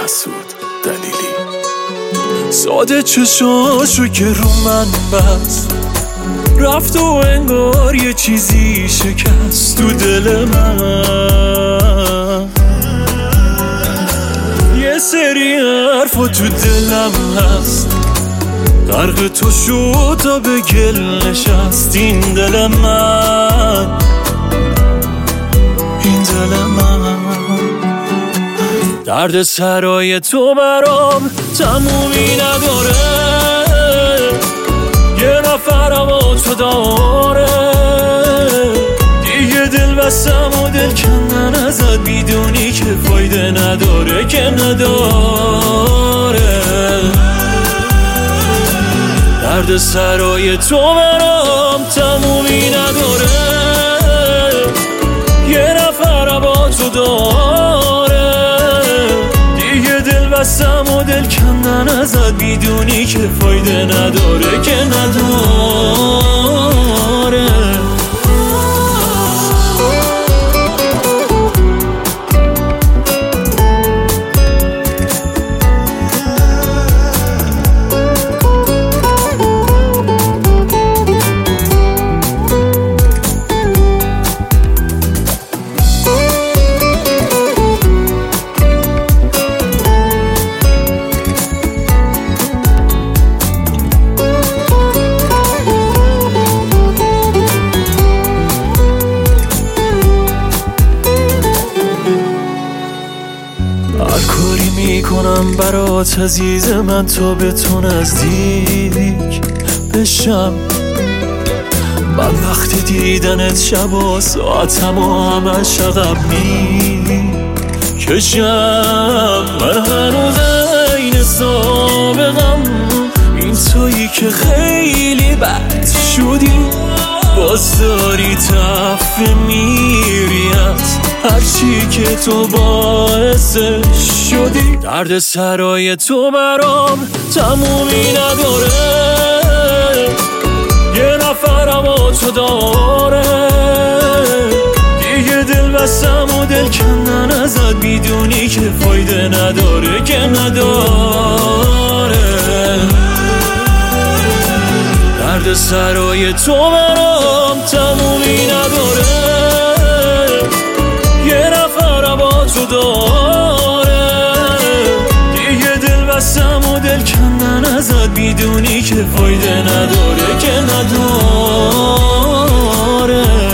مسعود دلیلی. ساده چشاشو که رو من بست، رفت و انگار یه چیزی شکست تو دل من. یه سری حرفا تو دلم هست، غرق تو شد تا به گل نشست این دل من، این دل من. درد سرای تو برام تمومی نداره، یه نفرم با تو داره. دیگه دل بستم و دل کندن ازت میدونی که فایده نداره، که نداره. درد سرای تو برام تمومی نداره، یه نفرم با تو داره. دیگه دل بستم و دل کندن ازت میدونی که فایده نداره، که نداره. هر کاری میکنم برات عزیز من تا به تو نزدیک بشم. من وقتی دیدنت شب و ساعتم و همش عقب میکشم. من هنوز عین سابقم، این تویی که خیلی بد شدی، باز داری تفه میریت هرچی که تو باعثش شدی. درد سرای تو برام تمومی نداره، یه نفرم با تو داره. دیگه دل بستم و دل کندن ازت میدونی که فایده نداره، که نداره. درد سرای تو برام تمومی نداره، یه نفرم با تو داره. دیگه دل بستم و دل کندن ازت میدونی که فایده نداره، که نداره.